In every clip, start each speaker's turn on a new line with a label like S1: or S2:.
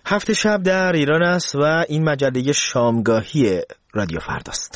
S1: هفت شب در ایران است و این مجله شامگاهی رادیو فرداست.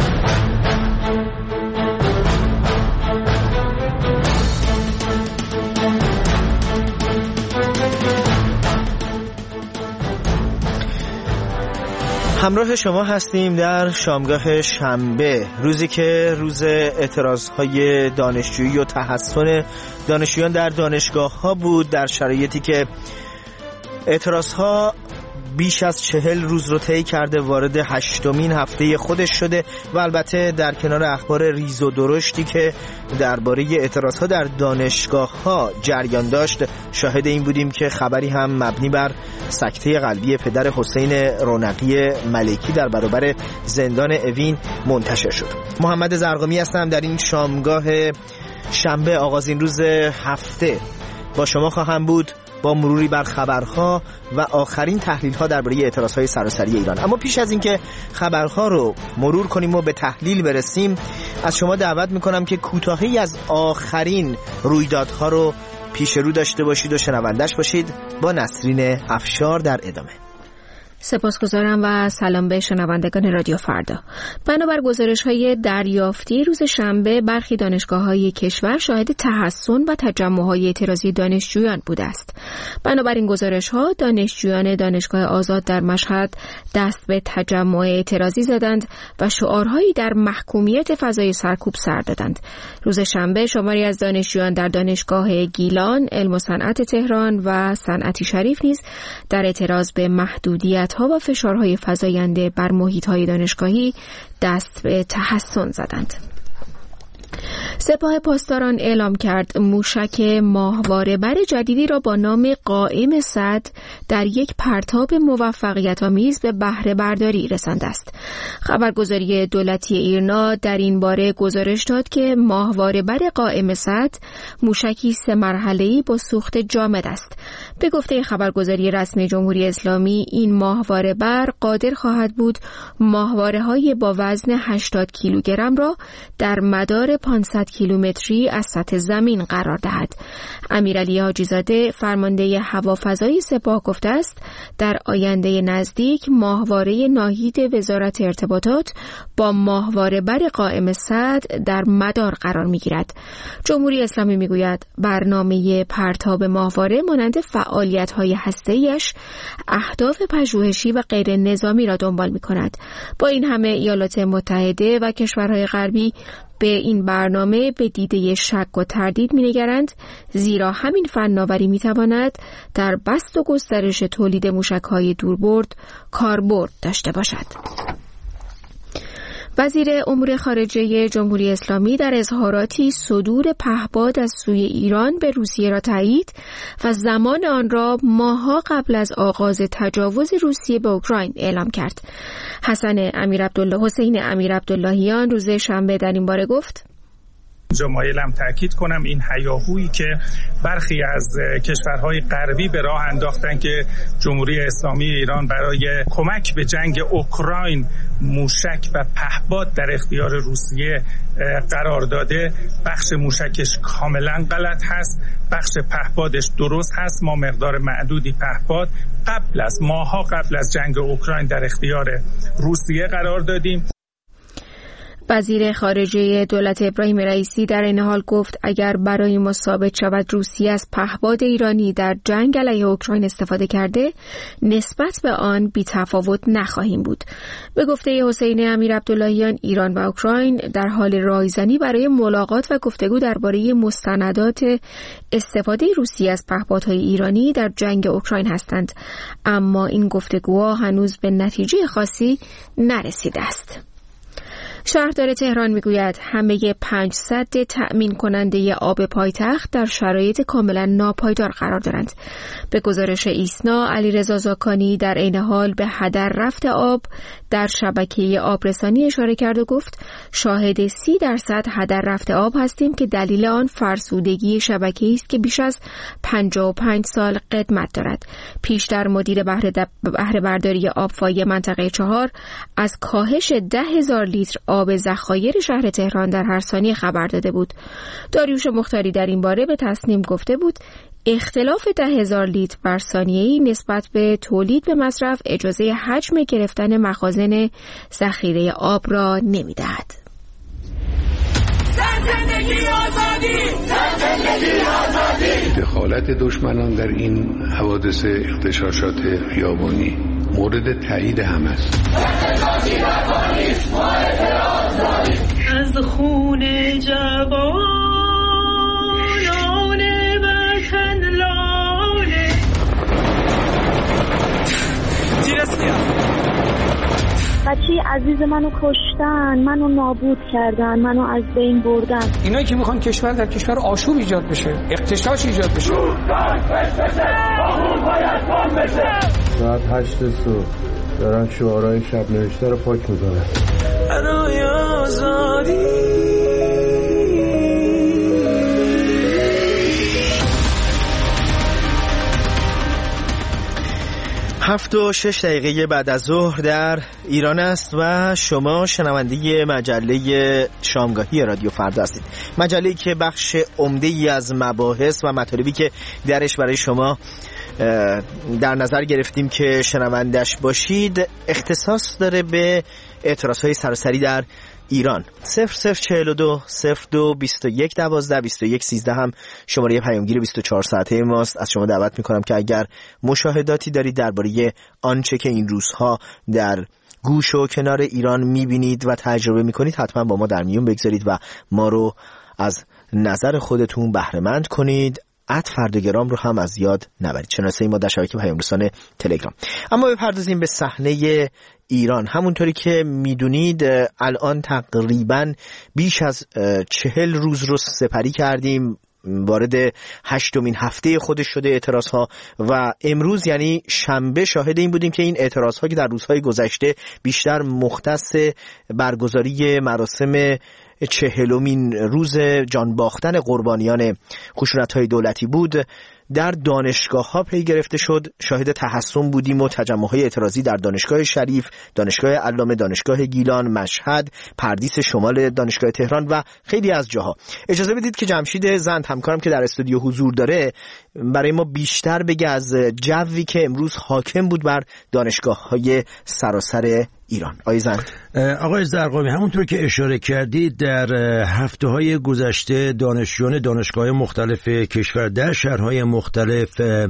S1: همراه شما هستیم در شامگاه شنبه، روزی که روز اعتراضهای دانشجویی و تحصن دانشجویان در دانشگاه‌ها بود، در شرایطی که اعتراضها بیش از 40 روز رو طی کرده، وارد 8مین هفته خودش شده و البته در کنار اخبار ریز و درشتی که درباره اعتراضها در دانشگاه‌ها جریان داشت، شاهد این بودیم که خبری هم مبنی بر سکته قلبی پدر حسین رونقی ملکی در برابر زندان اوین منتشر شد. محمد زرقامی هستم. در این شامگاه شنبه آغازین روز هفته با شما خواهم بود، با مروری بر خبرها و آخرین تحلیل‌ها درباره اعتراضهای سراسری ایران. اما پیش از اینکه خبرها رو مرور کنیم و به تحلیل برسیم، از شما دعوت می‌کنم که کوتاهی از آخرین رویدادها رو پیش رو داشته باشید و شنوندش باشید با نسرین افشار در ادامه.
S2: سپاسگزارم و سلام به شنوندگان رادیو فردا. بنابر گزارش‌های دریافتی روز شنبه، برخی دانشگاه‌های کشور شاهد تحصن و تجمع‌های اعتراضی دانشجویان بوده است. بنابر این گزارش‌ها، دانشجویان دانشگاه آزاد در مشهد دست به تجمع اعتراضی زدند و شعارهایی در محکومیت فضای سرکوب سر دادند. روز شنبه شماری از دانشجویان در دانشگاه گیلان، علم و صنعت تهران و صنعتی شریف نیز در اعتراض به محدودیت ها و فشارهای فزاینده بر محیط‌های دانشگاهی دست به تحصن زدند. سپاه پاسداران اعلام کرد موشک ماهواره‌بر جدیدی را با نام قائم صد در یک پرتاب موفقیت‌آمیز به بهره برداری رسانده است. خبرگزاری دولتی ایرنا در این باره گزارش داد که ماهواره‌بر قائم صد موشکی 3 مرحله‌ای با سوخت جامد است. به گفته خبرگزاری رسمی جمهوری اسلامی، این ماهواره‌بر قادر خواهد بود ماهواره‌های با وزن 80 کیلوگرم را در مدار 500 کیلومتری از سطح زمین قرار دهد. امیرعلی حاجی‌زاده فرمانده هوافضای سپاه گفته است در آینده نزدیک ماهواره ناهید وزارت ارتباطات با ماهواره‌بر قائم صد در مدار قرار می‌گیرد. جمهوری اسلامی می‌گوید برنامه پرتاب ماهواره مانند فعالیت‌های هسته‌ایش اهداف پژوهشی و غیر نظامی را دنبال می‌کند. با این همه ایالات متحده و کشورهای غربی به این برنامه به دیده شک و تردید می‌نگرند، زیرا همین فناوری می‌تواند در بسط و گسترش تولید موشک‌های دوربرد کاربرد داشته باشد. وزیر امور خارجه جمهوری اسلامی در اظهاراتی صدور پهپاد از سوی ایران به روسیه را تایید و زمان آن را ماه‌ها قبل از آغاز تجاوز روسیه به اوکراین اعلام کرد. حسین امیرعبداللهیان روز شنبه در این باره گفت:
S3: مایلم تأکید کنم این هیاهویی که برخی از کشورهای غربی به راه انداختن که جمهوری اسلامی ایران برای کمک به جنگ اوکراین موشک و پهپاد در اختیار روسیه قرار داده، بخش موشکش کاملا غلط هست، بخش پهپادش درست هست. ما مقدار معدودی پهپاد ماه‌ها قبل از جنگ اوکراین در اختیار روسیه قرار دادیم.
S2: وزیر خارجه دولت ابراهیم رئیسی در این حال گفت اگر برای ما ثابت شود روسیه از پهپاد ایرانی در جنگ علیه اوکراین استفاده کرده، نسبت به آن بی‌تفاوت نخواهیم بود. به گفته حسین امیرعبداللهیان، ایران و اوکراین در حال رایزنی برای ملاقات و گفتگو درباره مستندات استفاده روسیه از پهپادهای ایرانی در جنگ اوکراین هستند، اما این گفتگوها هنوز به نتیجه خاصی نرسیده است. شهردار تهران میگوید همه 5 سد تأمین کننده آب پایتخت در شرایط کاملا ناپایدار قرار دارند. به گزارش ایسنا، علیرضا زاکانی در عین حال به هدر رفت آب در شبکه آبرسانی اشاره کرد و گفت شاهد 30% هدر رفت آب هستیم که دلیل آن فرسودگی شبکه‌ای است که بیش از 55 سال قدمت دارد. پیشتر مدیر بهره برداری آبفای منطقه 4 از کاهش 10,000 لیتر آب ذخایر شهر تهران در هر ثانیه خبر داده بود. داریوش مختاری در این باره به تصنیم گفته بود اختلاف 10,000 لیتر بر ثانیه‌ای نسبت به تولید به مصرف اجازه حجم گرفتن مخازن ذخیره آب را نمی‌دهد.
S4: دخالت دشمنان در این حوادث اغتشاشات خیابانی مورد تایید هم است.
S5: از خون جوانان وطن لاله
S6: بچه عزیز منو کشتن، منو نابود کردن، منو از بین بردن.
S7: اینایی که میخوان کشور در کشور آشوب ایجاد بشه، اغتشاش ایجاد بشه.
S8: ساعت 8 صبح دارن شعارهای شب نوشته رو پاک میکنن.
S5: برای آزادی
S1: 7:06 بعد از ظهر در ایران است و شما شنونده مجله شامگاهی رادیو فردا هستید. مجله‌ای که بخش عمده‌ای از مباحث و مطالبی که درش برای شما در نظر گرفتیم که شنوندش باشید اختصاص داره به اعتراضهای سراسری در ایران. 0042 02 21 12 21 13 هم شماره پیامگیر 24 ساعته ماست. از شما دعوت میکنم که اگر مشاهداتی دارید درباره آنچه که این روزها در گوش و کنار ایران میبینید و تجربه میکنید حتما با ما در میون بگذارید و ما رو از نظر خودتون بهره مند کنید. @فردگرام رو هم از یاد نبرید. شناسه ما در شبکه پیام رسان تلگرام. اما بپردازیم به صحنه ایران. همونطوری که میدونید الان تقریبا بیش از 40 روز رو سپری کردیم، وارد 8مین هفته خودش شده اعتراض ها و امروز یعنی شنبه شاهد این بودیم که این اعتراض ها که در روزهای گذشته بیشتر مختص برگزاری مراسم 40مین روز جان باختن قربانیان خشونت‌های دولتی بود در دانشگاه‌ها پی گرفته شد. شاهد تحسن بودیم و تجمع‌های اعتراضی در دانشگاه شریف، دانشگاه علامه، دانشگاه گیلان، مشهد، پردیس شمال دانشگاه تهران و خیلی از جاها. اجازه بدید که جمشید زند همکارم که در استودیو حضور داره برای ما بیشتر بگه از جوی که امروز حاکم بود بر دانشگاه‌های سراسر ایران.
S9: آقای زرقامی، همونطور که اشاره کردید در هفته‌های گذشته دانشجویان دانشگاه‌های مختلف کشور در شهرهای مختلف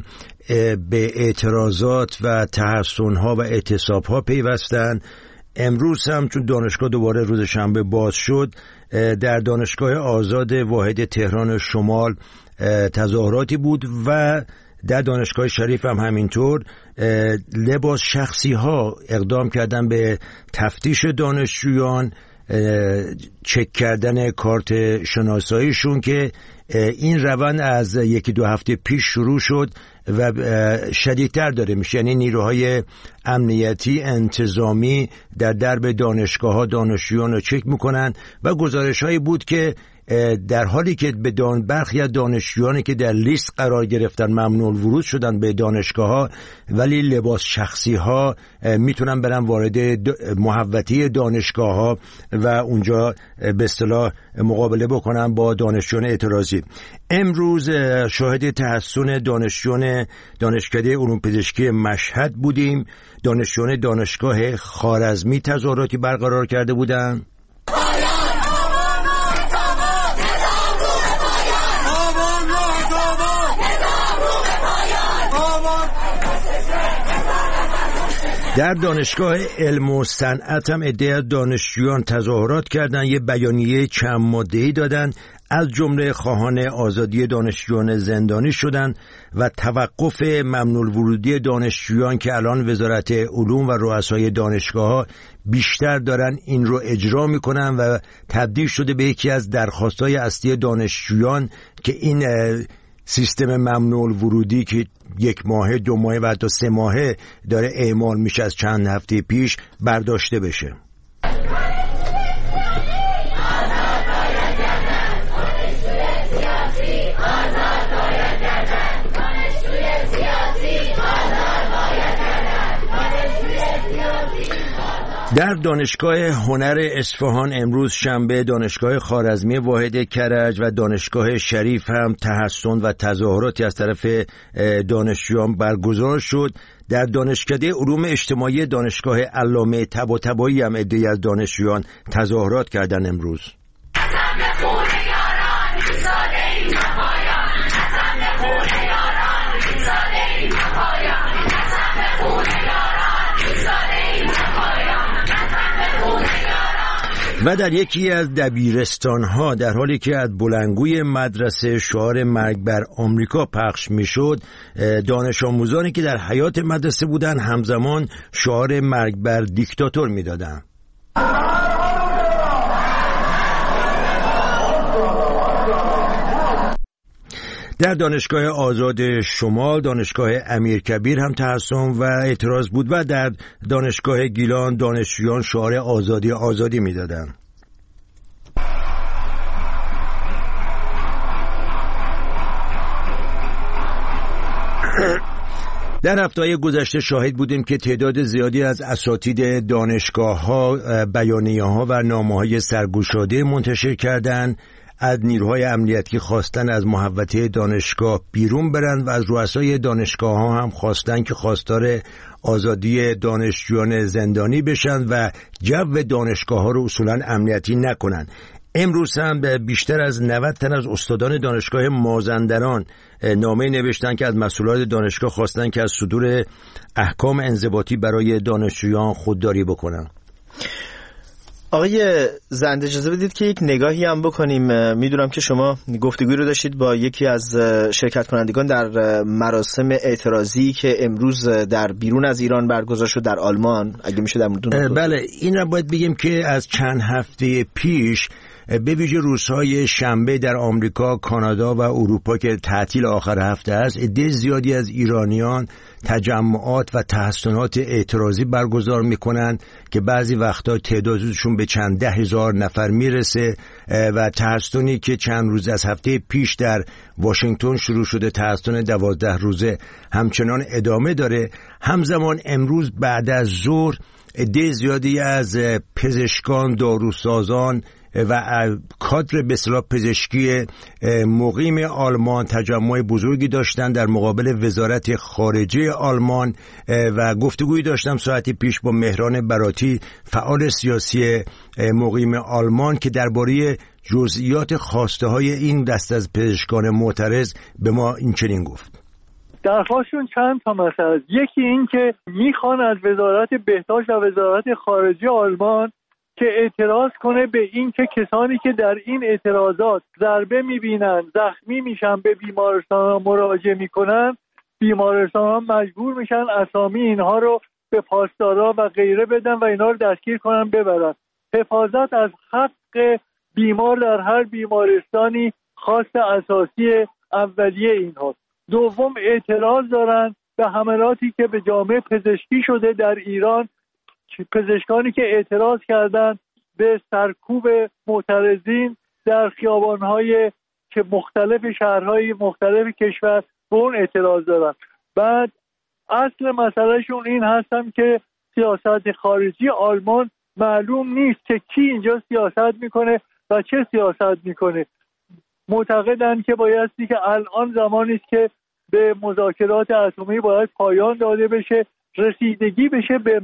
S9: به اعتراضات و تحصن‌ها و اعتصاب‌ها پیوستند. امروز هم چون دانشگاه دوباره روز شنبه باز شد، در دانشگاه آزاد واحد تهران شمال تظاهراتی بود و در دانشگاه شریف هم همینطور. لباس شخصی ها اقدام کردن به تفتیش دانشجویان، چک کردن کارت شناساییشون که این روند از 1-2 هفته پیش شروع شد و شدیدتر داره میشه. یعنی نیروهای امنیتی انتظامی در درب دانشگاه ها دانشجویان رو چک میکنن و گزارش هایی بود که در حالی که به برخی از دانشجویانی که در لیست قرار گرفتن ممنوع ورود شدن به دانشگاه ها، ولی لباس شخصی ها میتونن برن وارد محوطه دانشگاه ها و اونجا به اصطلاح مقابله بکنن با دانشجویان اعتراضی. امروز شاهد تحسن دانشجویان دانشکده علوم پزشکی مشهد بودیم. دانشجویان دانشگاه خوارزمی تظاهراتی برقرار کرده بودند. در دانشگاه علم و صنعت هم عده از دانشجویان تظاهرات کردند، یه بیانیه چند ماده‌ای دادن، از جمله خواهان آزادی دانشجویان زندانی شدند و توقف ممنوع ورودی دانشجویان که الان وزارت علوم و رؤسای دانشگاه‌ها بیشتر دارن این رو اجرا میکنن و تبدیل شده به یکی از درخواست‌های اصلی دانشجویان که این سیستم ممنوع ورودی که 1 ماه 2 ماه و حتی 3 ماهه داره اعمال میشه از چند هفته پیش برداشته بشه. در دانشگاه هنر اصفهان امروز شنبه دانشگاه خوارزمی واحد کرج و دانشگاه شریف هم تحسن و تظاهراتی از طرف دانشجویان برگزار شد. در دانشکده علوم اجتماعی دانشگاه علامه طباطبایی هم عده‌ای از دانشجویان تظاهرات کردن امروز. و در یکی از دبیرستان‌ها در حالی که از بلندگوی مدرسه شعار مرگ بر آمریکا پخش می‌شد، دانش آموزانی که در حیاط مدرسه بودند همزمان شعار مرگ بر دیکتاتور می‌دادند. در دانشگاه آزاد شمال، دانشگاه امیرکبیر هم تحسن و اعتراض بود و در دانشگاه گیلان دانشجویان شعار آزادی آزادی می‌دادند. در هفته‌های گذشته شاهد بودیم که تعداد زیادی از اساتید دانشگاه‌ها بیانیه‌ها و نامه‌های سرگشاده منتشر کردند. از نیروهای امنیتی خواستن از محوطه دانشگاه بیرون برند و از رؤسای دانشگاه‌ها هم خواستن که خواستار آزادی دانشجویان زندانی بشن و جو دانشگاه‌ها رو اصولاً امنیتی نکنن. امروز هم بیشتر از 90 تن از استادان دانشگاه مازندران نامه نوشتن که از مسئولان دانشگاه خواستن که از صدور احکام انضباطی برای دانشجویان خودداری بکنن.
S1: آقای زند اجازه بدید که یک نگاهی هم بکنیم. میدونم که شما گفتگوی رو داشتید با یکی از شرکت کنندگان در مراسم اعتراضی که امروز در بیرون از ایران برگزار شد در آلمان. اگه میشه در مورد
S9: بله، این رو باید بگیم که از چند هفته پیش به ویژه روزهای شنبه در آمریکا، کانادا و اروپا که تعطیل آخر هفته است، عده زیادی از ایرانیان تجمعات و تحسنات اعتراضی برگزار میکنن که بعضی وقتا تعدادشون به چند 10,000 نفر میرسه و تحسنی که چند روز از هفته پیش در واشنگتن شروع شده، تحسن 12 روزه، همچنان ادامه داره. همزمان امروز بعد از ظهر عده زیادی از پزشکان، داروسازان و کادر به اصطلاح پزشکی مقیم آلمان تجمع بزرگی داشتن در مقابل وزارت خارجه آلمان و گفتگویی داشتم ساعتی پیش با مهران براتی، فعال سیاسی مقیم آلمان، که درباره جزئیات خواسته های این دست از پزشکان معترض به ما این چنین گفت.
S10: درخواستشون چند تا مسئله است. یکی این که میخوان از وزارت بهداشت و وزارت خارجه آلمان که اعتراض کنه به این که کسانی که در این اعتراضات ضربه میبینن، زخمی میشن، به بیمارستان ها مراجعه میکنن، بیمارستان ها مجبور میشن اسامی اینها رو به پاسدارا و غیره بدن و اینها رو دستگیر کنن ببرن. حفاظت از حق بیمار در هر بیمارستانی خواست اساسی اولیه اینهاست. دوم، اعتراض دارن به حملاتی که به جامعه پزشکی شده در ایران، پزشکانی که اعتراض کردند به سرکوب معترضین در خیابان‌های که مختلف شهرهای مختلف کشور به اون اعتراض دارن. بعد اصل مسئلهشون این هستن که سیاست خارجی آلمان معلوم نیست که کی اینجا سیاست میکنه و چه سیاست میکنه. معتقدن که بایستی که الان زمانی است که به مذاکرات اتمی باید پایان داده بشه، رسیدگی بشه به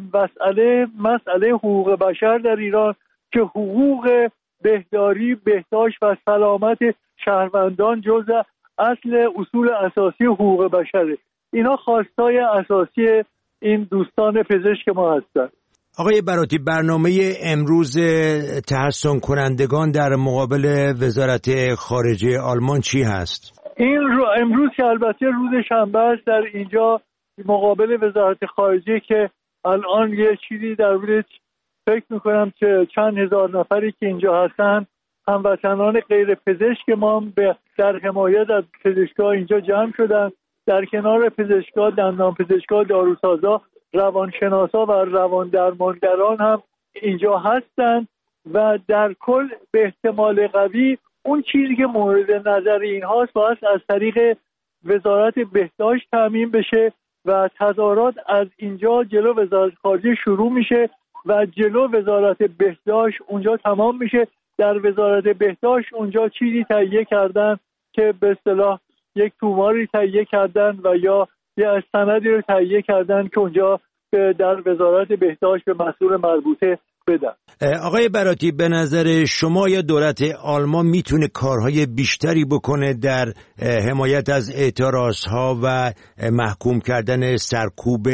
S10: مسئله حقوق بشر در ایران که حقوق بهداری، بهداشت و سلامت شهروندان جزء اصل اصول اساسی حقوق بشره. اینا خواستای اساسی این دوستان پزشک ما هستن.
S9: آقای براتی، برنامه امروز تحسن کنندگان در مقابل وزارت خارجه آلمان چی هست؟
S10: امروز که البته روز شنبه است، در اینجا مقابل وزارت خارجه که الان یه چیزی در مورد فکر میکنم که چند هزار نفری که اینجا هستن هموطنان غیر پزشک ما در حمایت از پزشکا اینجا جمع شدن. در کنار پزشکا، دندان پزشکا، داروسازا، روانشناسا و روان درمانگران هم اینجا هستن و در کل به احتمال قوی اون چیزی که مورد نظر اینهاست باید از طریق وزارت بهداشت تامین بشه و تظاهرات از اینجا جلو وزارت خارجه شروع میشه و جلو وزارت بهداشت اونجا تمام میشه. در وزارت بهداشت اونجا چیزی تهیه کردن که به اصطلاح یک توماری تهیه کردن و یا یه سندی رو تهیه کردن که اونجا در وزارت بهداشت به مسئول مربوطه بدن.
S9: آقای براتی، به نظر شما یا دولت آلمان میتونه کارهای بیشتری بکنه در حمایت از اعتراضها و محکوم کردن سرکوب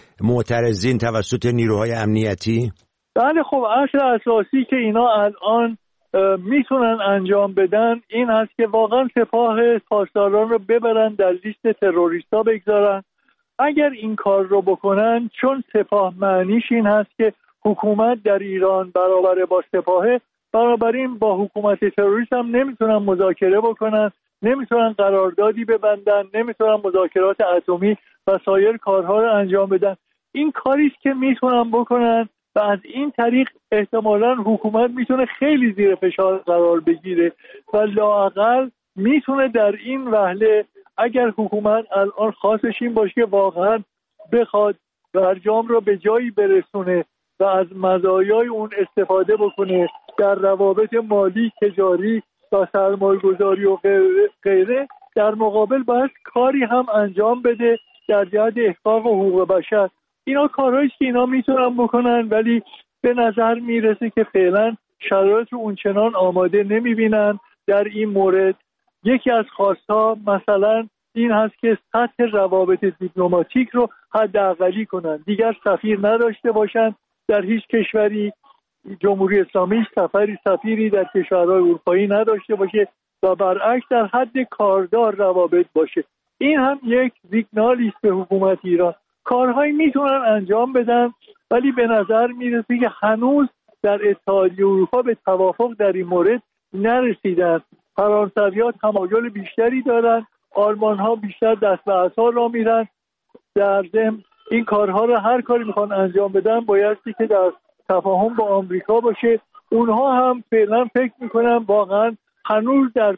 S9: معترضین توسط نیروهای امنیتی؟
S10: بله، خب اصل اساسی که اینا الان میتونن انجام بدن این هست که واقعا سپاه پاسداران رو ببرن در لیست تروریستا بگذارن. اگر این کار رو بکنن، چون سپاه معنیش این هست که حکومت در ایران برابر با سپاهه، بنابراین با حکومت تروریست هم نمیتونن مذاکره بکنن، نمیتونن قراردادی ببندن، نمیتونن مذاکرات اتمی و سایر کارها رو انجام بدن. این کاریه که میتونن بکنن و از این طریق احتمالاً حکومت میتونه خیلی زیر فشار قرار بگیره و لااقل میتونه در این وهله اگر حکومت الان خواستش این باشه که واقعا بخواد برجام رو به جایی برسونه و از مزایای اون استفاده بکنه در روابط مالی، تجاری و سرمایه‌گذاری و غیره، در مقابل باید کاری هم انجام بده در جهت احقاق حقوق بشر. اینا کارهایی که اینا میتونن بکنن، ولی به نظر میرسه که فعلا شرایط رو اونچنان آماده نمیبینن در این مورد. یکی از خواستها مثلا این هست که سطح روابط دیپلماتیک رو حداقلی کنن، دیگر سفیر نداشته باشن در هیچ کشوری. جمهوری اسلامی سفیری در کشورهای اروپایی نداشته باشه و برعکس در حد کاردار روابط باشه. این هم یک سیگنالی است به حکومت ایران. کارهایی میتونن انجام بدن، ولی به نظر میرسه که هنوز در اتحادیه اروپا به توافق در این مورد نرسیدن. فرانسوی‌ها تمایل بیشتری دارن، آلمان‌ها بیشتر دست به عصا را میرن. در ضمن این کارها رو هر کاری میخوان انجام بدن بایستی که در تفاهم با آمریکا باشه. اونها هم فعلا فکر میکنن واقعا هنوز در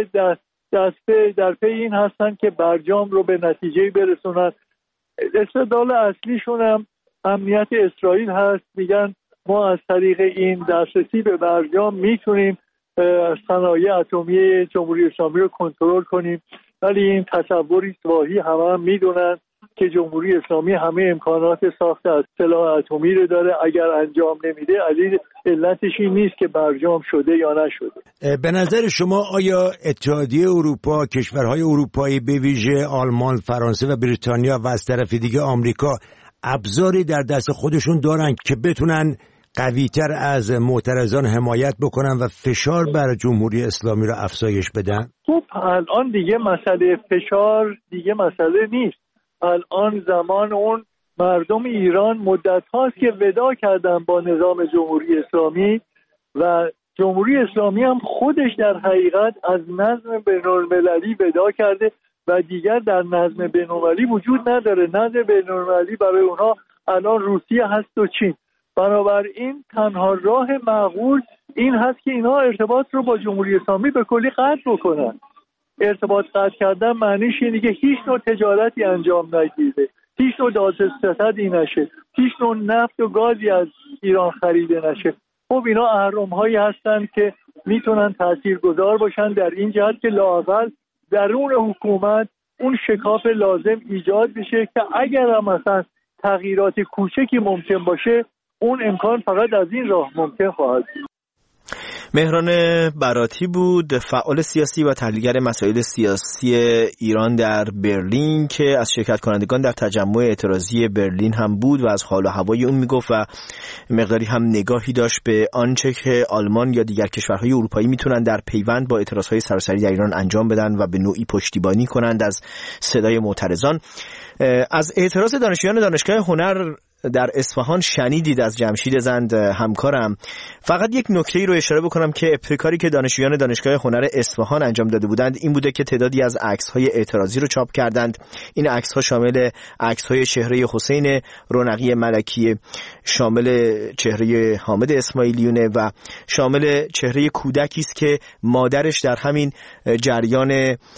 S10: پی این هستن که برجام رو به نتیجه برسونن. استدلال اصلیشون هم امنیت اسرائیل هست. میگن ما از طریق این دسترسی به برجام میتونیم صنایع اتمی جمهوری اسلامی رو کنترل کنیم، ولی این تصوری است واهی. هم میدونن که جمهوری اسلامی همه امکانات ساخت از سلاح اتمی رو داره. اگر انجام نمیده علتش این نیست که برجام شده یا نشده.
S9: به نظر شما آیا اتحادیه اروپا، کشورهای اروپایی به ویژه آلمان، فرانسه و بریتانیا و از طرف دیگه آمریکا ابزاری در دست خودشون دارن که بتونن قوی‌تر از معترضان حمایت بکنن و فشار بر جمهوری اسلامی رو افزایش بدن؟
S10: خب الان دیگه مسئله فشار دیگه مسئله نیست. الان زمان اون مردم ایران مدت هاست که وداع کردن با نظام جمهوری اسلامی و جمهوری اسلامی هم خودش در حقیقت از نظم بین‌المللی وداع کرده و دیگر در نظم بین‌المللی وجود نداره. نظم بین‌المللی برای اونها الان روسیه هست و چین. بنابراین تنها راه معقول این هست که اینا ارتباط رو با جمهوری اسلامی به کلی قطع بکنن. ارتباط قطع کردن معنیش اینه که هیچ نوع تجارتی انجام نگیره، هیچ نوع دادرسی نشه، هیچ نوع نفت و گازی از ایران خریده نشه. خب اینا اهرم‌هایی هستن که میتونن تاثیرگذار باشن در این جهت که لااقل درون حکومت اون شکاف لازم ایجاد بشه که اگر هم مثلا تغییرات کوچکی ممکن باشه، اون امکان فقط از این راه ممکن خواهد بود.
S1: مهران براتی بود، فعال سیاسی و تحلیلگر مسائل سیاسی ایران در برلین که از شرکت کنندگان در تجمع اعتراضی برلین هم بود و از حال و هوای اون میگفت و مقداری هم نگاهی داشت به آنچه که آلمان یا دیگر کشورهای اروپایی میتونن در پیوند با اعتراضهای سراسری در ایران انجام بدن و به نوعی پشتیبانی کنند از صدای معترضان. از اعتراض دانشجویان دانشگاه هنر در اصفهان شنیدید از جمشید زند همکارم. فقط یک نکته‌ای رو اشاره بکنم که ابتکاری که دانشجویان دانشگاه هنر اصفهان انجام داده بودند این بوده که تعدادی از عکس‌های اعتراضی رو چاپ کردند. این عکس‌ها شامل عکس‌های چهره حسین رونقی ملکی، شامل چهره حامد اسماعیلیونه و شامل چهره کودکی است که مادرش در همین جریان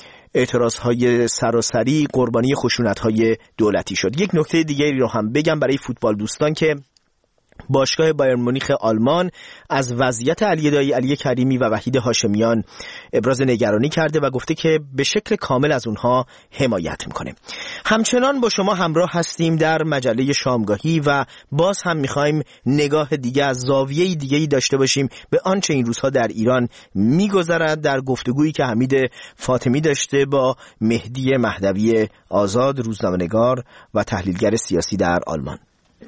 S1: اعتراضهای سراسری قربانی خشونت‌های دولتی شد. یک نکته دیگری رو هم بگم برای فوتبال دوستان که باشگاه بایرن مونیخ آلمان از وضعیت علی دایی، علی کریمی و وحید هاشمیان ابراز نگرانی کرده و گفته که به شکل کامل از اونها حمایت میکنه. همچنان با شما همراه هستیم در مجله شامگاهی و باز هم میخوایم نگاه دیگه از زاویه دیگه‌ای داشته باشیم به آنچه این روزها در ایران میگذرد، در گفتگویی که حمید فاطمی داشته با مهدی مهدوی آزاد، روزنامه‌نگار و تحلیلگر سیاسی در آلمان.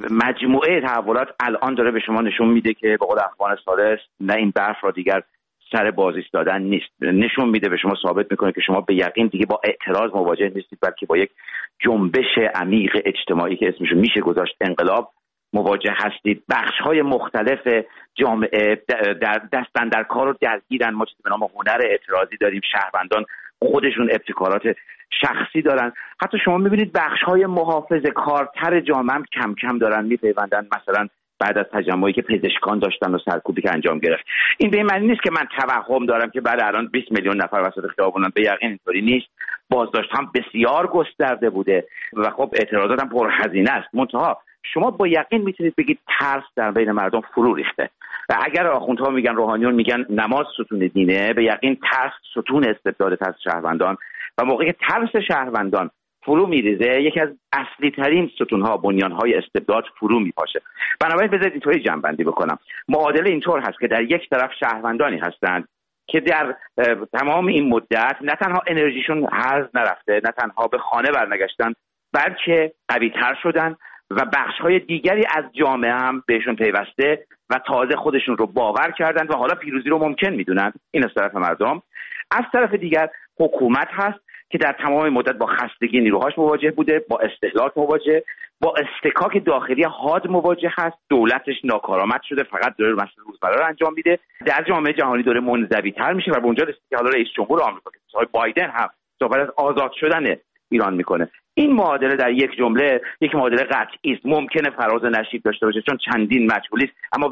S11: مجموعه تحولات الان داره به شما نشون میده که به قول اخوان سالس نه این برف را دیگر سر باز ایستادن نیست. نشون میده، به شما ثابت میکنه که شما به یقین دیگه با اعتراض مواجه نیستید، بلکه با یک جنبش عمیق اجتماعی که اسمشو میشه گذاشت انقلاب مواجه هستید. بخش‌های مختلف جامعه دستن در کار رو درگیرن. ما چیزی به نام هنر اعتراضی داریم، شهروندان خودشون ابتکارات شخصی دارن. حتی شما میبینید بخش‌های محافظه‌کارتر جامعه هم کم کم دارن میپیوندن، مثلا بعد از تجمعی که پزشکان داشتن و سرکوبی که انجام گرفت. این به این معنی نیست که من توهم دارم که بعد الان 20 میلیون نفر وسط خیابونن، به یقین اینطوری نیست. بازداشت هم بسیار گسترده بوده و خب اعتراضات هم پرهزینه است. منتها شما با یقین میتونید بگید ترس در بین مردم فرو ریخته و اگر آخوندها میگن، روحانیون میگن نماز ستون دینه، به یقین ترس ستون استبداد ترس شهروندان و موقعی که ترس شهروندان فرو میریزه یکی از اصلی ترین ستونها، بنیانهای استبداد فرو میپاشه. بنابراین بذارید اینطوری جمع‌بندی بکنم. معادله اینطور هست که در یک طرف شهروندانی هستند که در تمام این مدت نه تنها انرژیشون هرز نرفته، نه تنها به خانه برنگشتن، بلکه قوی‌تر شدن و بخش‌های دیگری از جامعه هم بهشون پیوسته و تازه خودشون رو باور کردن و حالا پیروزی رو ممکن میدونن. این از طرف مردم. از طرف دیگر حکومت هست که در تمام مدت با خستگی نیروهاش مواجه بوده، با استهلاک مواجه، با استکاک داخلی حاد مواجه هست. دولتش ناکارآمد شده، فقط داره مسئله روزمره رو انجام میده. در جامعه جهانی داره منزوی‌تر میشه و به اونجا رسید که حالا رئیس جمهور آمریکا که بایدن هم صحبت از آزاد شدن ایران میکنه. این معادله در یک جمله یک معادله قطعی است. ممکنه فراز نشیب داشته باشه چون چندین مجهولی است، اما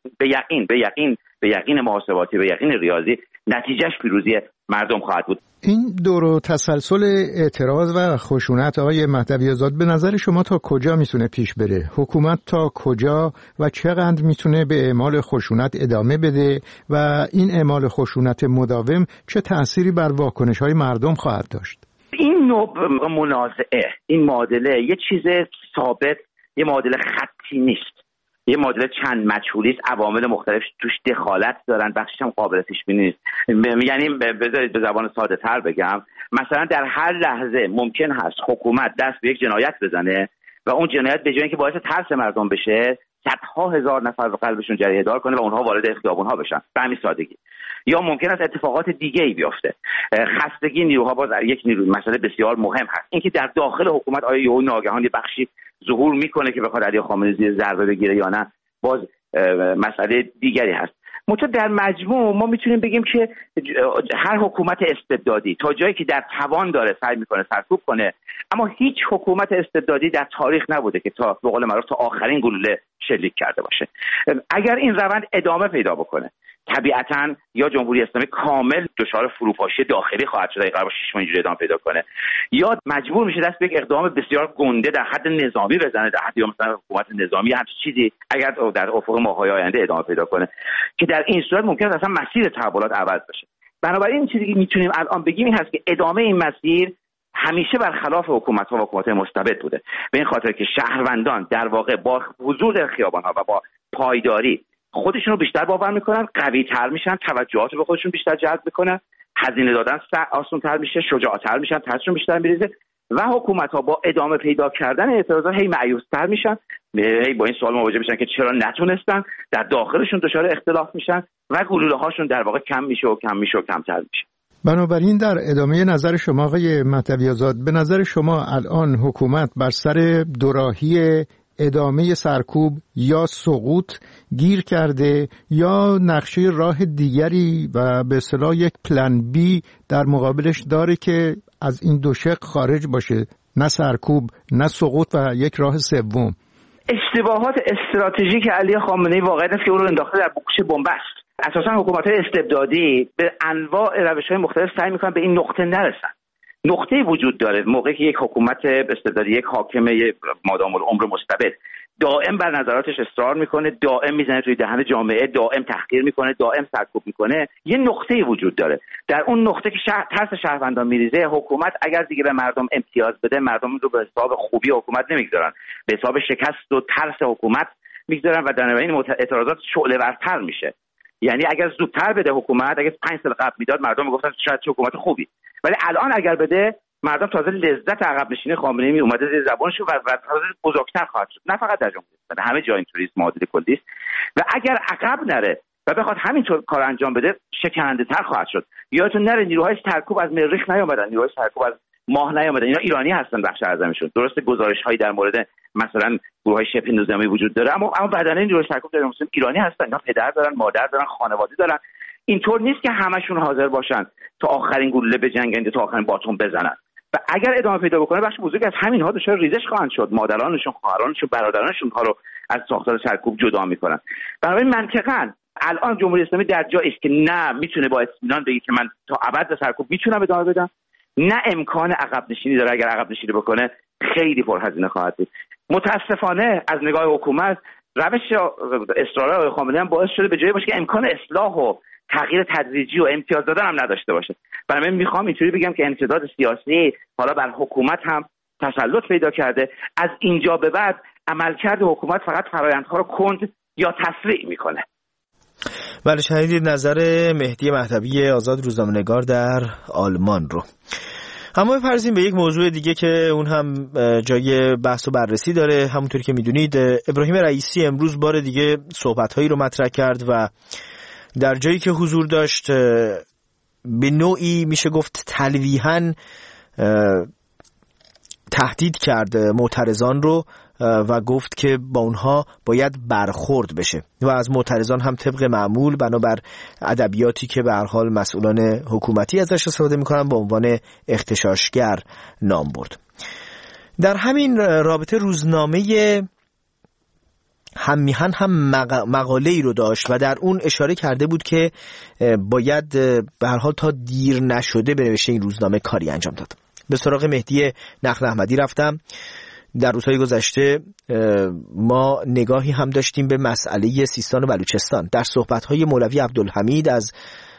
S11: به یقین محاسباتی، به یقین ریاضی نتیجهش پیروزی مردم خواهد بود.
S12: این دور و تسلسل اعتراض و خشونت آقای مهدوی آزاد به نظر شما تا کجا میتونه پیش بره؟ حکومت تا کجا و چقدر میتونه به اعمال خشونت ادامه بده و این اعمال خشونت مداوم چه تأثیری بر واکنش‌های مردم خواهد داشت؟
S11: این نوع منازعه، این معادله یه چیز ثابت، یه معادله خطی نیست. یه معادله چند مجهولی است، عوامل مختلف توش دخالت دارن، بخشش هم قابل پیش بینی نیست. یعنی بذارید به زبان ساده تر بگم، مثلا در هر لحظه ممکن هست حکومت دست به یک جنایت بزنه و اون جنایت به جای اینکه باعث ترس مردم بشه، صدها هزار نفر به قلبشون جریه دار کنه و اونها وارد خیابون‌ها بشن به همین سادگی. یا ممکن است اتفاقات دیگه‌ای بیفته. خستگی نیروها باز یک مسئله بسیار مهم هست. اینکه در داخل حکومت آیا یهو ناگهان یه بخشی ظهور میکنه که بخواد علی خامنه‌ای زیر ضربه بگیره یا نه، باز مسئله دیگری هست. منتها در مجموع ما میتونیم بگیم که هر حکومت استبدادی تا جایی که در توان داره سعی میکنه سرکوب کنه، اما هیچ حکومت استبدادی در تاریخ نبوده که تا به قول معروف تا آخرین گلوله شلیک کرده باشه. اگر این روند ادامه پیدا بکنه، طبیعتاً یا جمهوری اسلامی کامل دچار فروپاشی داخلی خواهد شد، قرار 6 ماه اینجوری ادامه پیدا کنه، یا مجبور میشه دست به یک اقدام بسیار گنده در حد نظامی بزنه، در حد یا مثلا حکومت نظامی هم چیزی اگر در افق ماه‌های آینده ادامه پیدا کنه، که در این صورت ممکن است اصلا مسیر تحولات عوض بشه. بنابراین این چیزی که میتونیم الان بگیم این هست که ادامه این مسیر همیشه برخلاف حکومت‌ها و حکومت مستبد بوده، به این خاطر که شهروندان در واقع با حضور در خیابان‌ها و با پایداری خودشون رو بیشتر باور میکنن، قوی‌تر میشن، توجهات رو به خودشون بیشتر جلب میکنن، هزینه دادن آسان‌تر میشه، شجاع‌تر میشن، ترسشون بیشتر میریزه و حکومت‌ها با ادامه پیدا کردن اعتراضات هی مایوس‌تر میشن، هی با این سوال مواجه میشن که چرا نتونستن، در داخلشون دچار اختلاف میشن و گلوله‌هاشون در واقع کم میشه و کمتر میشه.
S12: بنابراین در ادامه نظر شما آقای مهدوی آزاد، به نظر شما الان حکومت بر سر دوراهی ادامه سرکوب یا سقوط گیر کرده یا نقشه راه دیگری و به اصطلاح یک پلن بی در مقابلش داره که از این دو شق خارج باشه، نه سرکوب نه سقوط و یک راه سوم؟
S11: اشتباهات استراتژیک علی خامنه‌ای واقعا است که اون رو انداخته در بوکش بن‌بست. اساساً حکومت‌های استبدادی به انواع روش‌های مختلف سعی می‌کنن به این نقطه نرسن. نقطه‌ای وجود داره موقعی که یک حکومت استبدادی، یک حاکم مادام العمر مستبد دائم بر نظراتش اصرار میکنه، دائم میزنه توی دهن جامعه، دائم تحقیر میکنه، دائم سرکوب میکنه. یه نقطه‌ای وجود داره، در اون نقطه که ترس شهروندان میریزه، حکومت اگر دیگه به مردم امتیاز بده، مردم رو به حساب خوبی حکومت نمیگذارن، به حساب شکست و ترس حکومت میگذارن و در این اعتراضات شعله‌ورتر میشه. یعنی اگر زودتر بده حکومت، اگر 5 سال قبل میداد، مردم میگفتن شاید چه حکومت خوبی، ولی الان اگر بده، مردم تازه لذت عقب نشینی خامنه‌ای می اومده زیر زبانشون و تازه بزرگتر خواهد شد. نه فقط در جمهوری اسلامی، همه جا اینطوری است، معادل کلی است. و اگر عقب نره و بخواد همینطور کار انجام بده، شکننده‌تر خواهد شد. یادتون نره نیروهای سرکوب از مریخ نیومدن، نیروهای سرکوب از ماه نیومدن، اینا ایرانی هستن بخش اعظمشون. درسته گزارش‌هایی در مورد مثلا گروه‌های شبه نظامی وجود داره، اما بدنه نیروهای سرکوب در مسلم ایرانی هستن. اینا پدر دارن، مادر دارن، خانواده دارن. اینطور نیست که همشون حاضر باشن تا آخرین گلوله بجنگن، تا آخرین باتون بزنن. و اگر ادامه پیدا بکنه، بخش بزرگی از همین‌ها دچار ریزش خواهند شد. مادرانشون، خواهرانشون، برادرانشون ها رو از ساختار سرکوب جدا می‌کنن. بنابراین منطقاً الان جمهوری اسلامی در جایی است که نه میتونه با اطمینان بگه که من تا ابد به سرکوب میتونم ادامه بدم، نه امکان عقب نشینی داره. اگر عقب نشینی بکنه خیلی پرهزینه خواهد بود. متاسفانه از نگاه حکومت روش اصرار آقای خامنه‌ای هم باعث شده به جایی باشه که امکان اصلاح و تغییر تدریجی و امتیاز دادن هم نداشته باشه. برای من میخوام اینطوری بگم که امتداد سیاسی حالا بر حکومت هم تسلط پیدا کرده. از اینجا به بعد عملکرد حکومت فقط فرآیندها رو کند یا تسریع میکنه.
S1: بله، شنیدید نظر مهدی مهدوی آزاد روزنامه‌نگار در آلمان رو. اما بپرسیم به یک موضوع دیگه که اون هم جای بحث و بررسی داره. همونطوری که میدونید ابراهیم رئیسی امروز بار دیگه صحبت‌هایی رو مطرح کرد و در جایی که حضور داشت به نوعی میشه گفت تلویحاً تهدید کرد معترضان رو و گفت که با اونها باید برخورد بشه و از معترضان هم طبق معمول بنابر ادبیاتی که به هر حال مسئولان حکومتی ازش استفاده میکنن با عنوان اغتشاشگر نام برد. در همین رابطه روزنامه هم میهن هم مقاله‌ای رو داشت و در اون اشاره کرده بود که باید به هر حال تا دیر نشده به نوشته این روزنامه کاری انجام داد. به سراغ مهدی نخل احمدی رفتم. در روزهای گذشته ما نگاهی هم داشتیم به مسئله سیستان و بلوچستان. در صحبت‌های مولوی عبدالحمید از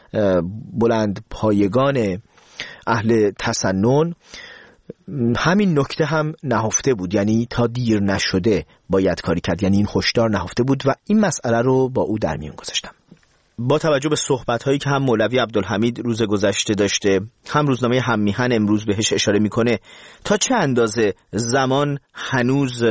S1: بلند پایگان اهل تسنن همین نکته هم نهفته بود، یعنی تا دیر نشده باید کاری کرد، یعنی این هشدار نهفته بود و این مسئله رو با او در میون گذاشتم. با توجه به صحبت‌هایی که هم مولوی عبدالحمید روز گذشته داشته، هم روزنامه هم میهن امروز بهش اشاره میکنه، تا چه اندازه زمان هنوز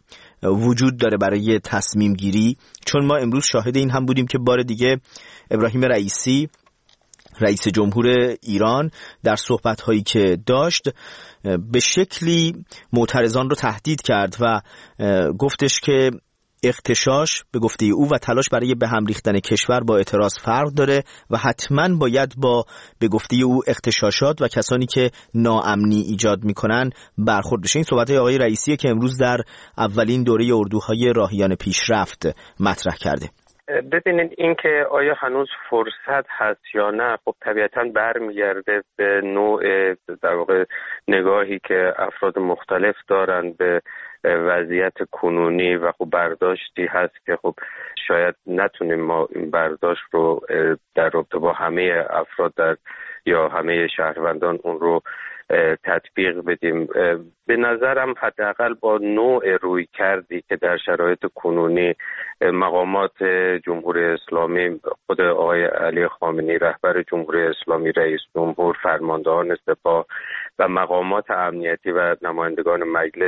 S1: وجود داره برای تصمیم گیری؟ چون ما امروز شاهد این هم بودیم که بار دیگه ابراهیم رئیسی رئیس جمهور ایران در صحبت‌هایی که داشت به شکلی معترضان رو تهدید کرد و گفتش که اغتشاش به گفته او و تلاش برای به هم ریختن کشور با اعتراض فرق داره و حتما باید با به گفته او اغتشاشات و کسانی که ناامنی ایجاد میکنن برخورد بشه. این صحبت‌های آقای رئیسیه که امروز در اولین دوره اردوهای راهیان پیشرفت مطرح کرده.
S13: ببینید این که آیا هنوز فرصت هست یا نه، خب طبیعتاً برمیگرده به نوع در واقع نگاهی که افراد مختلف دارن به وضعیت کنونی و خب برداشتی هست که خب شاید نتونیم ما این برداشت رو در رابطه با همه افراد یا همه شهروندان اون رو تطبیق بدیم. به نظرم حداقل با نوع روی کردی که در شرایط کنونی مقامات جمهوری اسلامی، خود آقای علی خامنه‌ای رهبر جمهوری اسلامی، رئیس جمهور، فرماندهان سپاه و مقامات امنیتی و نمایندگان مجلس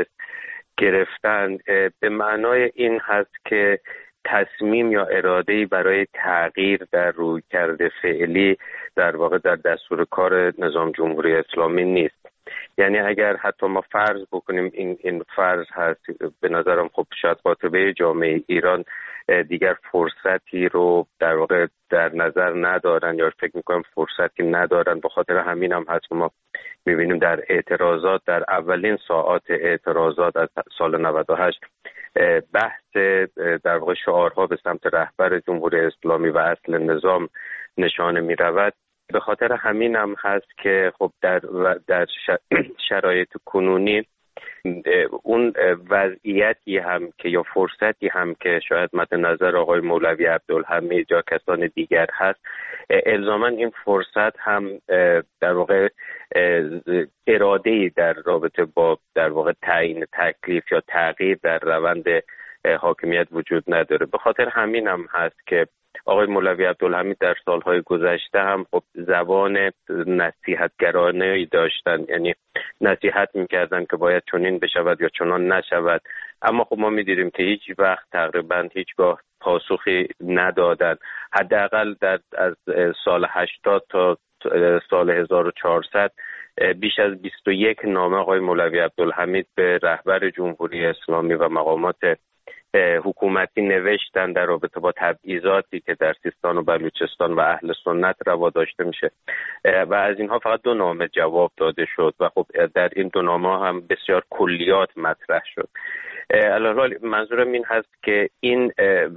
S13: گرفتن، به معنای این هست که تصمیم یا اراده‌ای برای تغییر در رویکرد فعلی در واقع در دستور کار نظام جمهوری اسلامی نیست. یعنی اگر حتی ما فرض بکنیم این فرض هست، به نظرم خب شاید قاطبه جامعه ایران دیگر فرصتی رو در واقع در نظر ندارن یا فکر میکنم فرصتی ندارن. به خاطر همین هم هست که ما میبینیم در اعتراضات، در اولین ساعات اعتراضات از سال 98 بحث در واقع شعارها به سمت رهبر جمهوری اسلامی و اصل نظام نشانه میرود. به خاطر همین هم هست که خب در شرایط کنونی اون وضعیتی هم که یا فرصتی هم که شاید مد نظر آقای مولوی عبدالحمید یا کسان دیگر هست، الزاما این فرصت هم در واقع اراده‌ای در رابطه با در واقع تعیین تکلیف یا تغییر در روند حاکمیت وجود نداره. به خاطر همین هم هست که آقای مولوی عبدالحمید در سالهای گذشته هم خب زبان نصیحتگرانه‌ای داشتن، یعنی نصیحت می‌کردن که باید چنین بشود یا چنان نشود، اما خب ما می‌دیدیم که هیچ وقت تقریبا هیچگاه پاسخی ندادن. حداقل از سال 80 تا سال 1400 بیش از 21 نامه آقای مولوی عبدالحمید به رهبر جمهوری اسلامی و مقامات حکومتی نوشتن در رابطه با تبعیضاتی که در سیستان و بلوچستان و اهل سنت روا داشته میشه و از اینها فقط 2 نامه جواب داده شد و خب در این 2 نامه هم بسیار کلیات مطرح شد. علاوه منظورم این هست که این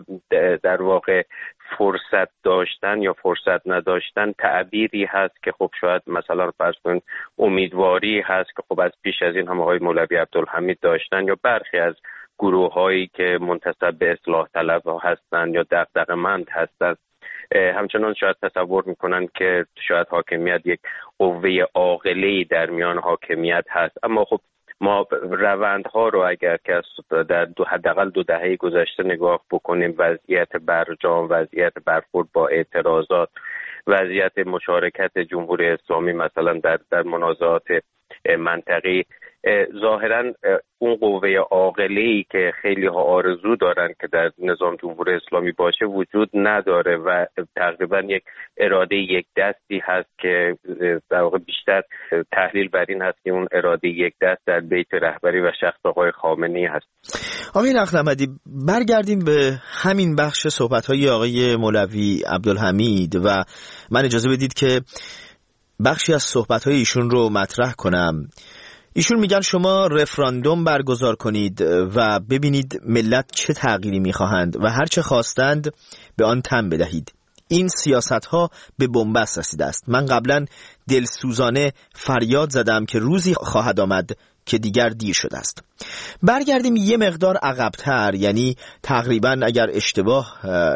S13: در واقع فرصت داشتن یا فرصت نداشتن تعبیری هست که خب شاید مثلا فرض کنید امیدواری هست که خب از پیش از این هم آقای مولوی عبدالحمید داشتن یا برخی از گروه هایی که منتسب به اصلاح طلب هستند یا دغدغه‌مند هستند همچنان شاید تصور میکنن که شاید حاکمیت یک قوه عاقله‌ای در میان حاکمیت هست. اما خب ما روندها رو اگر که در حداقل 2 دهه گذشته نگاه بکنیم، وضعیت برجام، وضعیت برخورد با اعتراضات، وضعیت مشارکت جمهوری اسلامی مثلا در منازعات منطقی، ظاهرا اون قوه عاقله‌ای که خیلی ها آرزو دارن که در نظام جمهوری اسلامی باشه وجود نداره و تقریبا یک اراده یک دستی هست که در واقع بیشتر تحلیل بر این هست که اون اراده یک دست در بیت رهبری و شخص آقای خامنه‌ای هست.
S1: آقای نقد‌احمدی، برگردیم به همین بخش صحبت‌های آقای مولوی عبدالحمید و من اجازه بدید که بخشی از صحبت‌های ایشون رو مطرح کنم. ایشون میگن شما رفراندوم برگزار کنید و ببینید ملت چه تغییری میخواهند و هر چه خواستند به آن تن بدهید. این سیاست‌ها به بنبست رسیده است. من قبلا دلسوزانه فریاد زدم که روزی خواهد آمد که دیگر دیر شده است. برگردیم یه مقدار عقب‌تر، یعنی تقریبا اگر اشتباه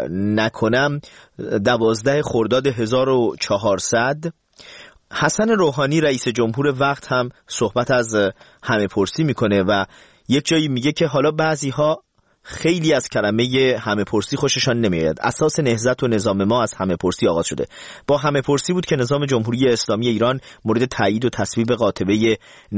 S1: نکنم 12 خرداد 1400 حسن روحانی رئیس جمهور وقت هم صحبت از همه پرسی میکنه و یک جایی میگه که حالا بعضی‌ها خیلی از کلمه همه پرسی خوششان نمیاد. اساس نهضت و نظام ما از همه پرسی آغاز شده. با همه پرسی بود که نظام جمهوری اسلامی ایران مورد تایید و تصویب قاطبه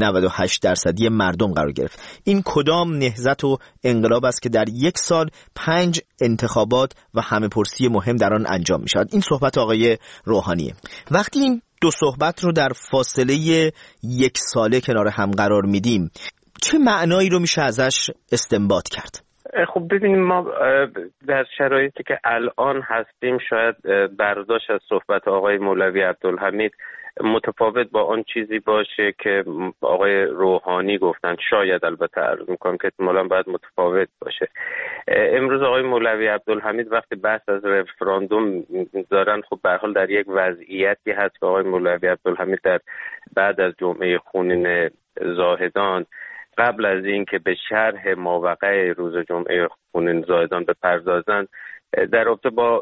S1: 98% مردم قرار گرفت. این کدام نهضت و انقلاب است که در یک سال 5 انتخابات و همه پرسی مهم در آن انجام می شود؟ این صحبت آقای روحانیه. وقتی این 2 صحبت رو در فاصله 1 ساله کنار هم قرار میدیم، چه معنایی رو میشه ازش استنباط کرد؟
S13: خب ببینیم، ما در شرایطی که الان هستیم شاید برداشت از صحبت آقای مولوی عبدالحمید متفاوت با آن چیزی باشه که آقای روحانی گفتن. شاید البته عرض میکنم که احتمالاً باید متفاوت باشه. امروز آقای مولوی عبدالحمید وقتی بحث از رفراندوم دارن، خب به هر حال در یک وضعیتی هست که آقای مولوی عبدالحمید در بعد از جمعه خونین زاهدان، قبل از این که به شرح ماوقع روز جمعه خونین زاهدان بپردازند، در رابطه با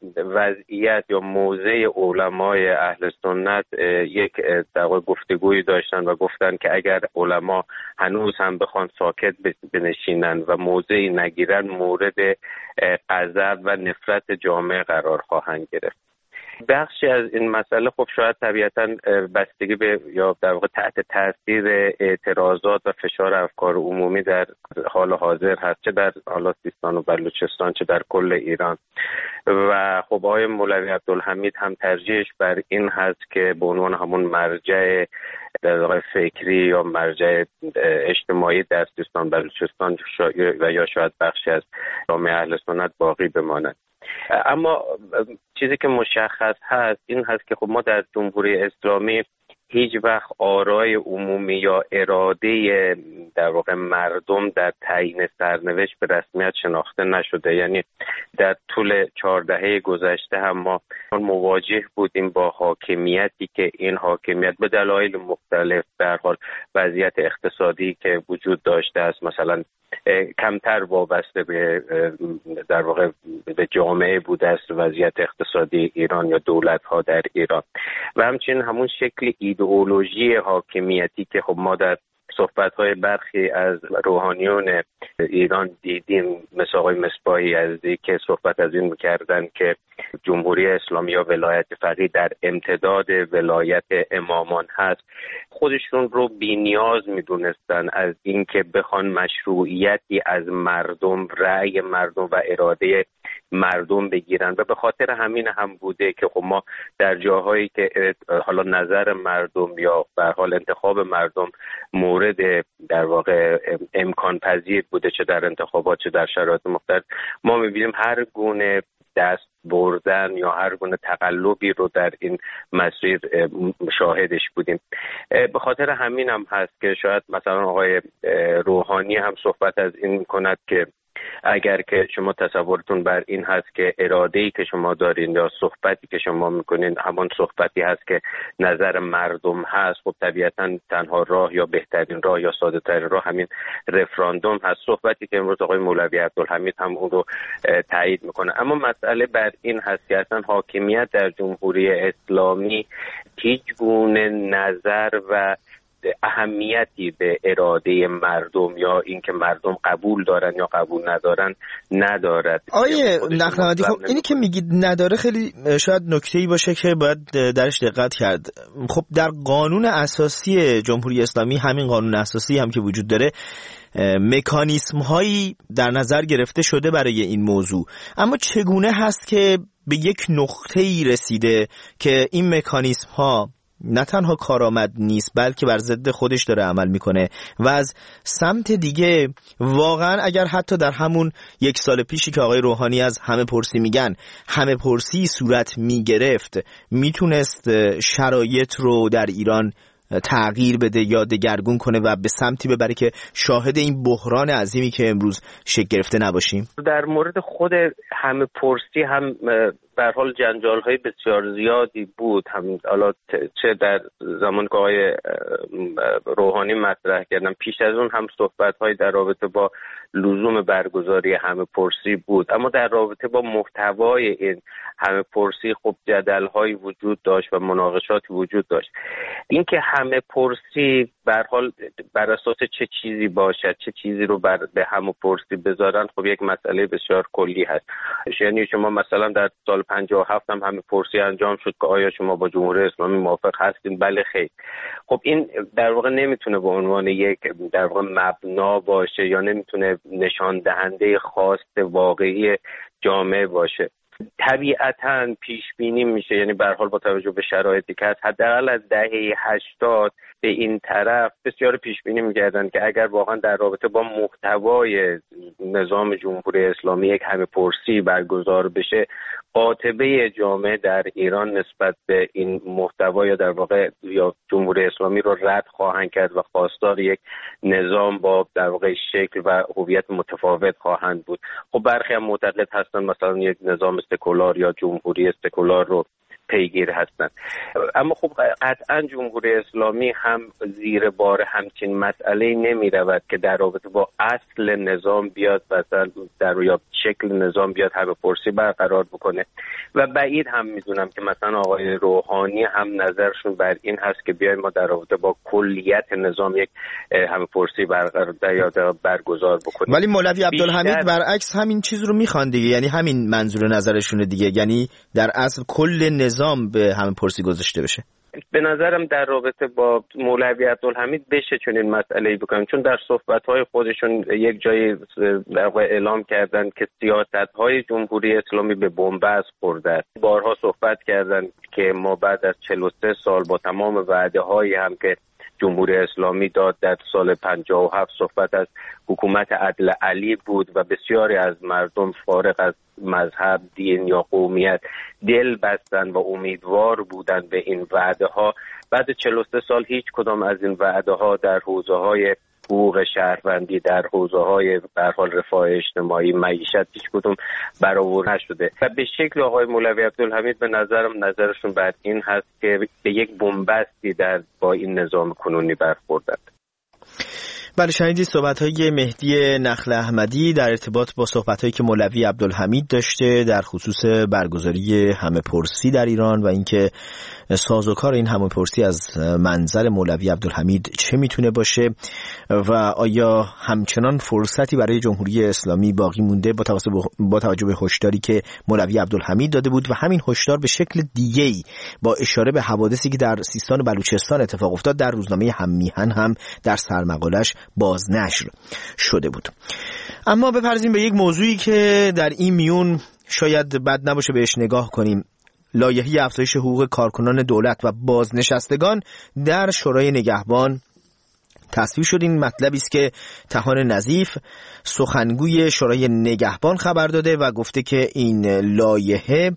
S13: وضعیت یا موضع علمای اهل سنت یک گفتگویی داشتن و گفتن که اگر علما هنوز هم بخوان ساکت بنشینن و موضعی نگیرن، مورد غضب و نفرت جامعه قرار خواهند گرفت. بخشی از این مسئله خب شاید طبیعتاً بستگی به یا در واقع تحت تاثیر اعتراضات و فشار افکار عمومی در حال حاضر هست، چه در حالا سیستان و بلوچستان چه در کل ایران. و خب آقای مولوی عبدالحمید هم ترجیحش بر این هست که به عنوان همون مرجع در واقع فکری یا مرجع اجتماعی در سیستان بلوچستان و یا شاید بخشی از جامعه اهل سنت باقی بماند. اما چیزی که مشخص هست این هست که خب ما در جمهوری اسلامی هیچ وقت آرای عمومی یا اراده در واقع مردم در تعیین سرنوشت به رسمیت شناخته نشده. یعنی در طول 4 دهه گذشته هم ما مواجه بودیم با حاکمیتی که این حاکمیت به دلایل مختلف در حال وضعیت اقتصادی که وجود داشته است، مثلا کمتر وابسته به در واقع به جامعه بوده است وضعیت اقتصادی ایران یا دولت‌ها در ایران، و همچنین همون شکل ایدئولوژی حاکمیتی که خب ما در صحبت‌های برخی از روحانیون ایران دیدیم، مثل آقای مصباحی یزدی که صحبت از این می‌کردن که جمهوری اسلامی یا ولایت فقیه در امتداد ولایت امامان هست، خودشون رو بی‌نیاز می‌دونستن از اینکه بخوان مشروعیتی از مردم، رأی مردم و اراده مردم بگیرن، و به خاطر همین هم بوده که خب ما در جاهایی که حالا نظر مردم یا به حال انتخاب مردم مورد در واقع امکان پذیر بوده، چه در انتخابات چه در شرایط مختلف، ما می‌بینیم هر گونه دست بردن یا هر گونه تقلبی رو در این مسیر شاهدش بودیم. به خاطر همین هم هست که شاید مثلا آقای روحانی هم صحبت از این کند که اگر که شما تصورتون بر این هست که اراده‌ای که شما دارین یا صحبتی که شما میکنین همان صحبتی هست که نظر مردم هست، خب طبیعتاً تنها راه یا بهترین راه یا ساده ترین راه همین رفراندوم هست، صحبتی که امروز آقای مولوی عبدالحمید هم اون رو تایید میکنه. اما مسئله بر این هست که اصلا حاکمیت در جمهوری اسلامی هیچ گونه نظر و اهمیتی به اراده مردم یا اینکه مردم قبول دارن یا قبول ندارن ندارد.
S1: آیه نخلمدی، خب اینی که میگید نداره خیلی شاید نکته‌ای باشه که باید درش دقت کرد. خب در قانون اساسی جمهوری اسلامی، همین قانون اساسی هم که وجود داره، مکانیسم هایی در نظر گرفته شده برای این موضوع، اما چگونه هست که به یک نقطه‌ای رسیده که این مکانیسم ها نه تنها کارآمد نیست بلکه بر ضد خودش داره عمل میکنه، و از سمت دیگه واقعا اگر حتی در همون 1 سال پیشی که آقای روحانی از همه پرسی میگن همه پرسی صورت میگرفت، میتونست شرایط رو در ایران تغییر بده یا دگرگون کنه و به سمتی ببره که شاهد این بحران عظیمی که امروز شکل گرفته نباشیم؟
S13: در مورد خود همه پرسی هم به هر حال جنجال‌های بسیار زیادی بود، هم حالا چه در زمان که آقای روحانی مطرح کردن، پیش از اون هم صحبت‌های در رابطه با لزوم برگزاری همه پرسی بود، اما در رابطه با محتوای این همه پرسی خب جدل‌هایی وجود داشت و مناقشاتی وجود داشت. اینکه همه پرسی به هر حال بر اساس چه چیزی باشد، چه چیزی رو به همه پرسی بذارن، خب یک مسئله بسیار کلی هست. یعنی شما مثلا در سال 57 هم همه پرسی انجام شد که آیا شما با جمهوری اسلامی موافق هستین؟ بله خیر. خب این در واقع نمیتونه به عنوان یک در واقع مبنا باشه یا نمیتونه نشان دهنده خواست واقعی جامعه باشه. طبیعتاً پیش بینی میشه، یعنی به هر حال با توجه به شرایطی که هست، حداقل از دهه 80 به این طرف بسیار پیش بینی می‌کردن که اگر واقعا در رابطه با محتوای نظام جمهوری اسلامی یک همه پرسی برگزار بشه، قاطبه جامعه در ایران نسبت به این محتوا یا در واقع یا جمهوری اسلامی رو رد خواهند کرد و خواستار یک نظام با در واقع شکل و هویت متفاوت خواهند بود. خب برخی هم معتقد هستن مثلا یک نظام سکولار یا جمهوری سکولار رو پیگیر هستند. اما خب قطعا جمهوری اسلامی هم زیر بار همچین مسئله نمی رود که در رابطه با اصل نظام بیاد و در یا شکل نظام بیاد همه پرسی برقرار بکنه، و بعید هم میدونم که مثلا آقای روحانی هم نظرشون بر این هست که بیایم ما در رابطه با کلیت نظام یک همه پرسی برگزار بکنیم.
S1: ولی مولوی عبدالحمید برعکس همین چیز رو میخوان دیگه، یعنی همین منظور نظرشونه دیگه، یعنی در اصل کل نظام به همه پرسی گذاشته بشه.
S13: به نظرم در رابطه با مولوی عبدالحمید بشه چون این مسئله‌ای بکنم، چون در صحبت‌های خودشون یک جایی در واقع اعلام کردن که سیاست‌های جمهوری اسلامی به بنبست خورده. بارها صحبت کردن که ما بعد از 43 سال با تمام وعده‌هایی هم که جمهوری اسلامی داد در سال 57 صحبت از حکومت عدل علی بود و بسیاری از مردم فارغ از مذهب، دین یا قومیت دل بستن و امیدوار بودن به این وعده ها، بعد 43 سال هیچ کدام از این وعده ها در حوزه‌های حقوق شهروندی، در حوزه‌های به هر حال رفاه اجتماعی، معیشت هیچ کدوم برآورده نشده و به شکل آقای مولوی عبدالحمید به نظرشون بعد این هست که به یک بنبستی با این نظام کنونی برخوردند.
S1: بله، شنیدید صحبت‌های مهدی نخل احمدی در ارتباط با صحبت‌هایی که مولوی عبدالحمید داشته در خصوص برگزاری همه‌پرسی در ایران و اینکه سازوکار این همه‌پرسی از منظر مولوی عبدالحمید چه میتونه باشه و آیا همچنان فرصتی برای جمهوری اسلامی باقی مونده با توجه به هشداری که مولوی عبدالحمید داده بود و همین هشدار به شکل دیگه‌ای با اشاره به حوادثی که در سیستان و بلوچستان اتفاق افتاد در روزنامه هممیهن هم در سرمقاله‌اش بازنشر شده بود. اما بپردازیم به یک موضوعی که در این میون شاید بد نباشه بهش نگاه کنیم. لایحه افزایش حقوق کارکنان دولت و بازنشستگان در شورای نگهبان تصویب شد. این مطلبی است که طحان نظیف سخنگوی شورای نگهبان خبر داده و گفته که این لایحه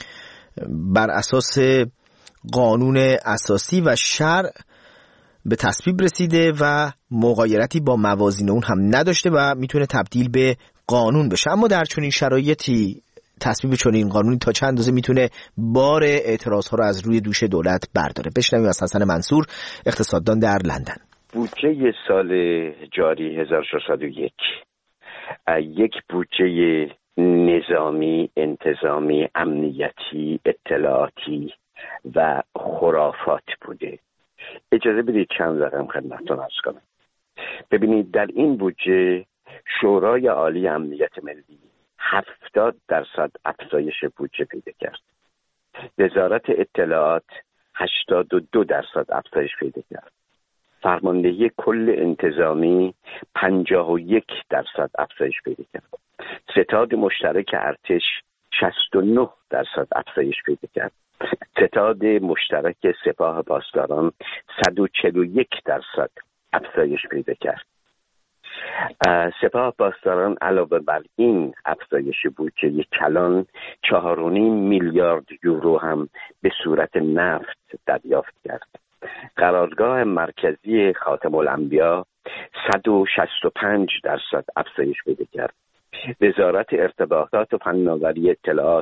S1: بر اساس قانون اساسی و شرع به تصویب رسیده و مغایرتی با موازین اون هم نداشته و میتونه تبدیل به قانون بشه. اما در چنین شرایطی تصویب چنین قانونی تا چند اندازه میتونه بار اعتراضها رو از روی دوش دولت برداره؟ بشنویم از حسن منصور، اقتصاددان در لندن.
S11: بودجه سال جاری 1601 یک بودجه نظامی، انتظامی، امنیتی، اطلاعاتی و خرافات بوده. اجازه بدید چند رقم خدمتتون عرض کنم. ببینید در این بودجه شورای عالی امنیت ملی 70% افزایش بودجه پیدا کرد. وزارت اطلاعات 82% افزایش پیدا کرد. فرماندهی کل انتظامی 51% افزایش پیدا کرد. ستاد مشترک ارتش 69% افزایش پیدا کرد. ستاد مشترک سپاه پاسداران 141% افزایش پیدا کرد. سپاه پاسداران علاوه بر این افزایش بودجه کلان 4.5 میلیارد یورو هم به صورت نفت دریافت کرد. قرارگاه مرکزی خاتم الانبیا 165% افزایش پیدا کرد. وزارت ارتباطات و فناوری اطلاعات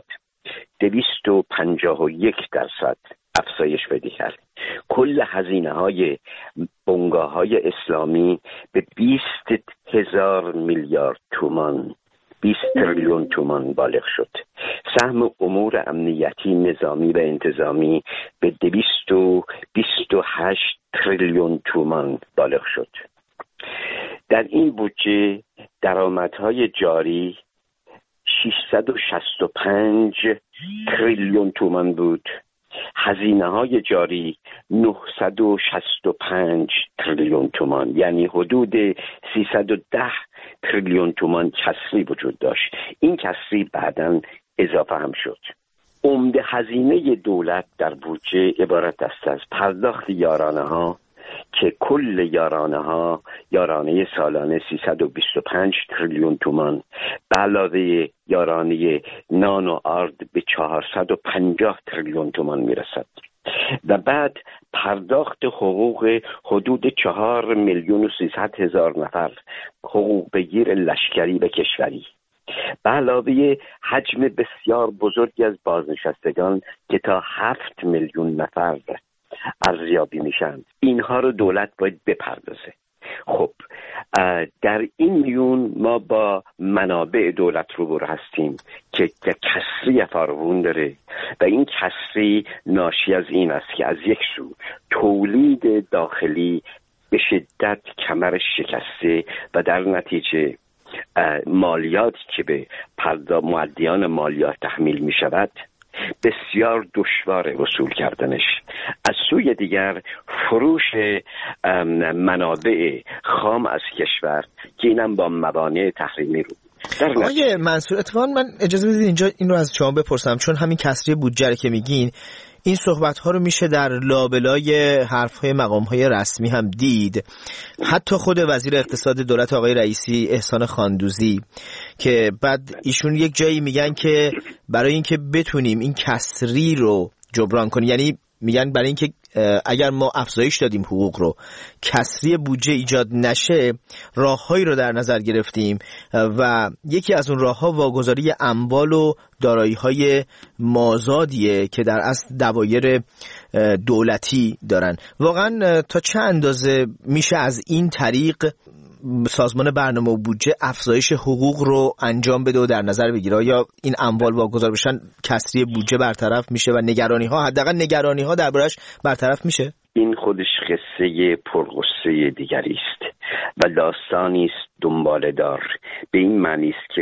S11: 251% افزایش پیدا کرد. کل هزینه‌های بنگاه‌های اسلامی به 20,000 میلیارد تومان 20 تریلیون تومان بالغ شد. سهم امور امنیتی، نظامی و انتظامی به 228 تریلیون تومان بالغ شد. در این بودجه درآمدهای جاری 665 تریلیون تومان بود. هزینه‌های جاری 965 تریلیون تومان، یعنی حدود 310 تریلیون تومان کسری وجود داشت. این کسری بعداً اضافه هم شد. عمده هزینه دولت در بودجه عبارت است از پرداخت یارانه‌ها که کل یارانه سالانه 325 تریلیون تومان به علاوه یارانه نان و آرد به 450 تریلیون تومان میرسد و بعد پرداخت حقوق حدود 4,300,000 نفر حقوق بگیر لشکری و کشوری به علاوه حجم بسیار بزرگی از بازنشستگان که تا 7 میلیون نفر ارزیابی میشن. اینها رو دولت باید بپردازه. خب در این میون ما با منابع دولت روبرو هستیم که کسری فراوان داره و این کسری ناشی از این است که از یک سو تولید داخلی به شدت کمر شکسته و در نتیجه مالیاتی که به مؤدیان مالیات تحمیل می شود بسیار دشوار وصول کردنش. از سوی دیگر فروش منابع خام از کشور که اینم با موانع تحریمی رو
S1: آقای منصور، اتفاقا من اجازه بدید اینجا این رو از شما بپرسم، چون همین کسری بودجه که میگین این صحبت ها رو میشه در لابلای حرف های مقام های رسمی هم دید. حتی خود وزیر اقتصاد دولت آقای رئیسی احسان خاندوزی که بعد ایشون یک جایی میگن که برای اینکه بتونیم این کسری رو جبران کنیم، یعنی میگن برای اینکه اگر ما افزایش دادیم حقوق رو، کسری بودجه ایجاد نشه، راههایی رو در نظر گرفتیم و یکی از اون راهها واگذاری اموال و دارایی‌های مازادیه که در اصل دوایر دولتی دارن. واقعا تا چه اندازه میشه از این طریق سازمان برنامه و بودجه افزایش حقوق رو انجام بده و در نظر بگیره؟ یا این اموال واگذار بشن کسری بودجه برطرف میشه و حداقل نگرانی ها دربارش برطرف میشه؟
S14: این خودش قصه پرغصه دیگری است و داستانی است دنباله دار، به این معنی است که